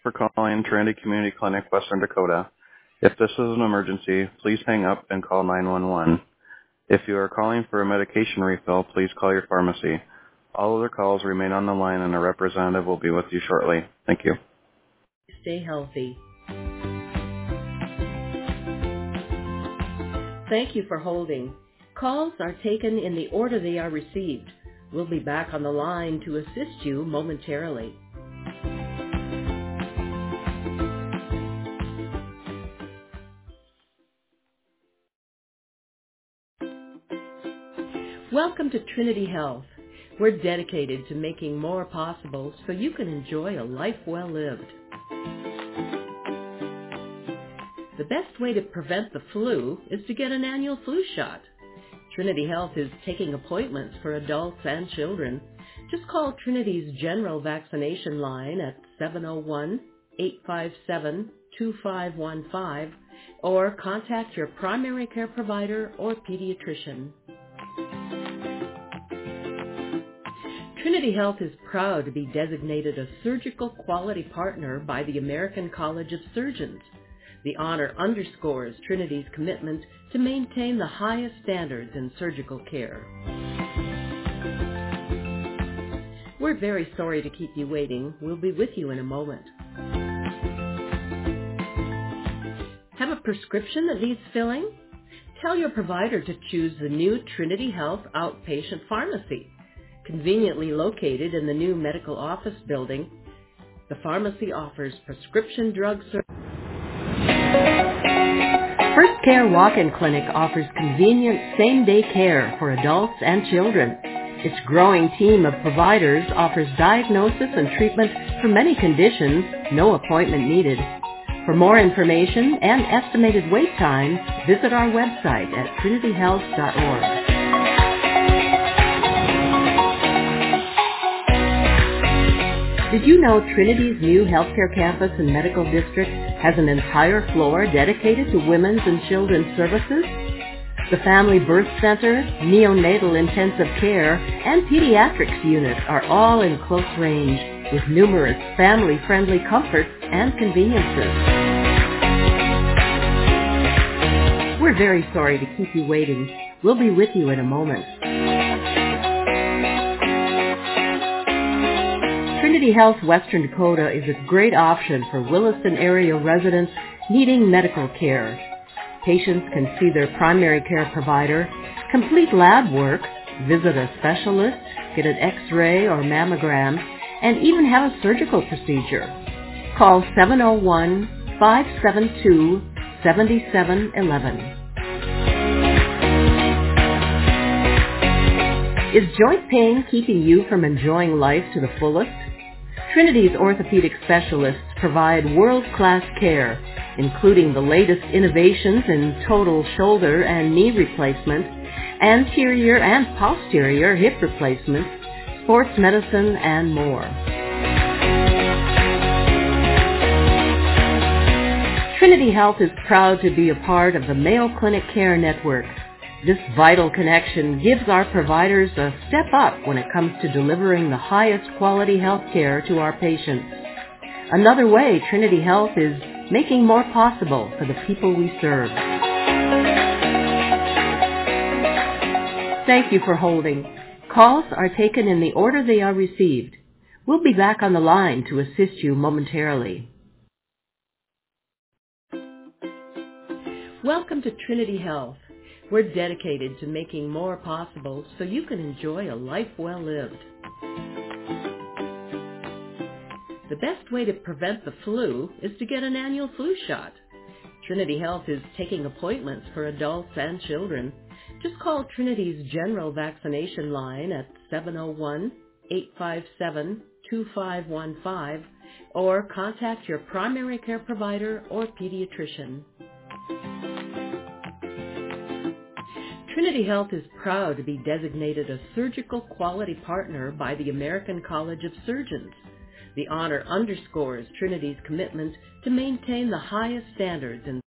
for calling Trinity Community Clinic, Western Dakota. If this is an emergency, please hang up and call 911. If you are calling for a medication refill, please call your pharmacy. All other calls remain on the line and a representative will be with you shortly. Thank you. Stay healthy. Thank you for holding. Calls are taken in the order they are received. We'll be back on the line to assist you momentarily. Welcome to Trinity Health. We're dedicated to making more possible so you can enjoy a life well lived. The best way to prevent the flu is to get an annual flu shot. Trinity Health is taking appointments for adults and children. Just call Trinity's general vaccination line at 701-857-2515 or contact your primary care provider or pediatrician. Trinity Health is proud to be designated a surgical quality partner by the American College of Surgeons. The honor underscores Trinity's commitment to maintain the highest standards in surgical care. We're very sorry to keep you waiting. We'll be with you in a moment. Have a prescription that needs filling? Tell your provider to choose the new Trinity Health Outpatient Pharmacy. Conveniently located in the new medical office building, the pharmacy offers prescription drug service. First Care Walk-In Clinic offers convenient same-day care for adults and children. Its growing team of providers offers diagnosis and treatment for many conditions, no appointment needed. For more information and estimated wait times, visit our website at trinityhealth.org. Did you know Trinity's new healthcare campus and medical district has an entire floor dedicated to women's and children's services? The Family Birth Center, Neonatal Intensive Care, and Pediatrics units are all in close range with numerous family-friendly comforts and conveniences. We're very sorry to keep you waiting. We'll be with you in a moment. Trinity Health Western Dakota is a great option for Williston area residents needing medical care. Patients can see their primary care provider, complete lab work, visit a specialist, get an X-ray or mammogram, and even have a surgical procedure. Call 701-572-7711. Is joint pain keeping you from enjoying life to the fullest? Trinity's orthopedic specialists provide world-class care, including the latest innovations in total shoulder and knee replacement, anterior and posterior hip replacement, sports medicine, and more. Trinity Health is proud to be a part of the Mayo Clinic Care Network. This vital connection gives our providers a step up when it comes to delivering the highest quality health care to our patients. Another way Trinity Health is making more possible for the people we serve. Thank you for holding. Calls are taken in the order they are received. We'll be back on the line to assist you momentarily. Welcome to Trinity Health. We're dedicated to making more possible so you can enjoy a life well lived. The best way to prevent the flu is to get an annual flu shot. Trinity Health is taking appointments for adults and children. Just call Trinity's general vaccination line at 701-857-2515 or contact your primary care provider or pediatrician. Trinity Health is proud to be designated a surgical quality partner by the American College of Surgeons. The honor underscores Trinity's commitment to maintain the highest standards in